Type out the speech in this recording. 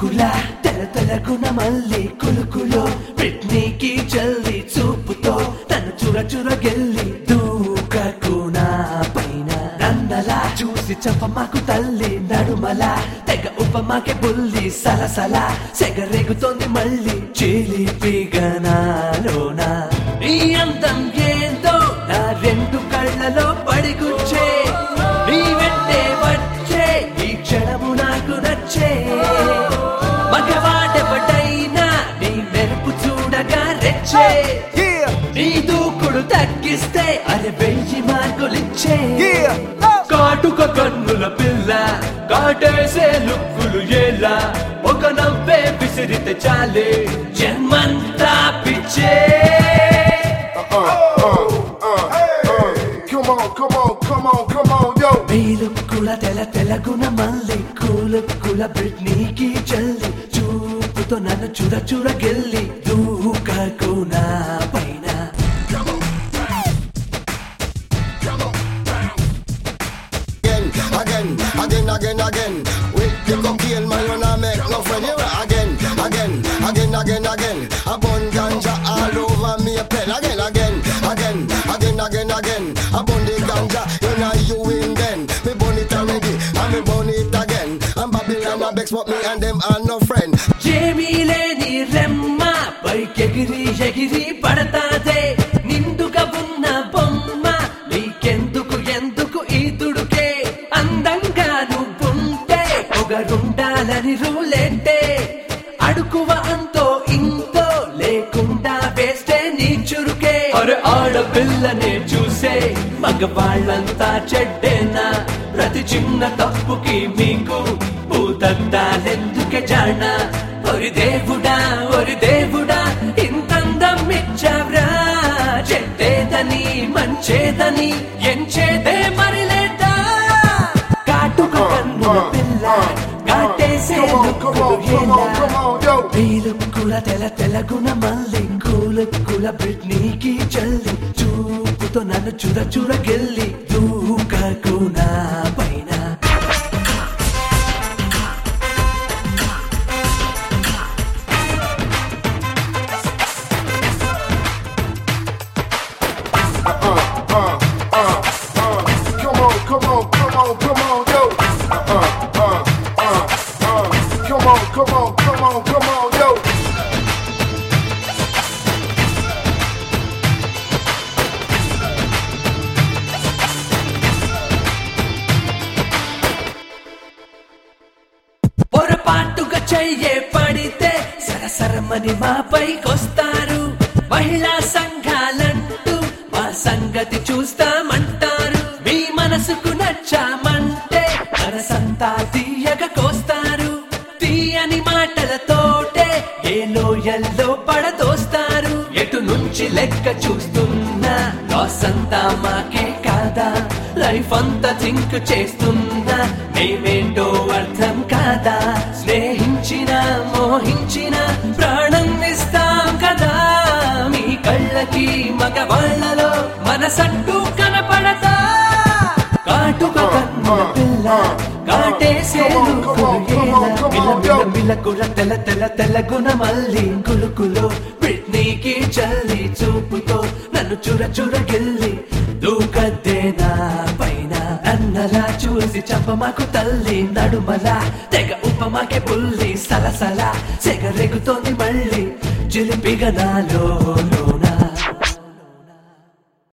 కులుకుల తెల తెలగున మళ్ళీ కులుకులో బ్రిట్నీకి జల్లి చూపుతో తను చుర గెల్లి దూకకునా పైన నన్నలా చూసి చంపమాకు తల్లి నడుమల తెగ ఉపమాకే బుల్లి సలసల సెగరేగుతోంది మళ్ళీ చిలిపిగనాలోన ఈ అందం ఏందో నా రెండు కళ్ళలో పడిగుచ్చే నీ వెంటే వచ్చే ఈ క్షణము నాకు నచ్చే మగవాడెవడైనా నీ మెరుపు చూడగా రెచ్చే నీ దూకుడు తగ్గిస్తే అరే 1000 మార్కులిచ్చే కాటుక కన్నుల పిల్ల కాటేసే లుక్కులు ఎలా ఒక నవ్వే విసిరితే చాలే జన్మంతా పిచ్చే Come on, yo. వీలుక్కుల తెల తెలగున మళ్ళీ కూలుక్కుల బ్రిట్నీకి జల్లి చూపుతో నన్ను చుర గెల్లి దూకకునా పైన Again. With the cocaine, man, you not make no friend. You again. A bun ganja all over me a pen. Again. A bun the ganja, you know you win then. Me bun it already, and me bun it again. And Babylon a bex, but me and them are no friend. జేమీలేని రెమ్మ పైకెగిరి ఎగిరి పడతాదే నిండుగా ఉన్న బొమ్మ నీకెందుకు ఈ దుడుకే అందంగా నువ్వుంటే పొగరుండాలని రూలేంటే అడుకువ అంతో ఇంతో లేకుండా వేస్తే నీ చురుకే అరే ఆడపిల్లనే చూసే మగవాళ్ళంతా చెడ్డేనా ప్రతి చిన్న తప్పుకి మీకు భూతద్దాలెందుకే జాణ ఒరి దేవుడా ఇంతందం ఇచ్చావ్రా చెడ్డేదని మంచేదని ఎంచేదే మరిలేదా కాటుక కన్నుల పిల్ల కాటేసే వీలుక్కుల తెల తెలగున మళ్ళీ కూలుక్కుల బ్రిట్నీకి జల్లి చూపుతో నన్ను చుర గెల్లి దూకకునా పైన Come on, yo. Come on, yo. పొరపాటుగా చెయ్యే పడితే సరసరమని మాపైకొస్తారు మహిళా సంఘాలంటూ మా సంగతి చూస్తామంటారు మీ మనసుకు నచ్చామంటే మనసంతా తీయగా కోస్తారు తీయని మాటలతోటే ఏ లోయల్లో పడదోస్తారు ఎటు నుంచి లెక్క చూస్తున్నా లాస్ అంతా మాకే కాదా లైఫ్ అంతా థింక్ చేస్తున్నా మేమేంటో అర్థం కాదా స్నేహించిన మోహించిన ప్రాణం ఇస్తాం కదా మీ కళ్ళకి మగవాళ్లలో మనసంటూ కనపడతా కాటుక కన్నుల పిల్ల కాటేసే మిలకుల తెల తెలగున మళ్ళీ కులుకులో బ్రిట్నీకి చల్లి చూపుతో నన్ను చుర గెల్లి దూకద్దేనా పైన నన్నలా చూసి చంపమాకు తల్లి నడుమల తెగ ఉపమాకే బుల్లి సలసల సెగరేగుతోంది మళ్ళీ చిలిపిగనాలో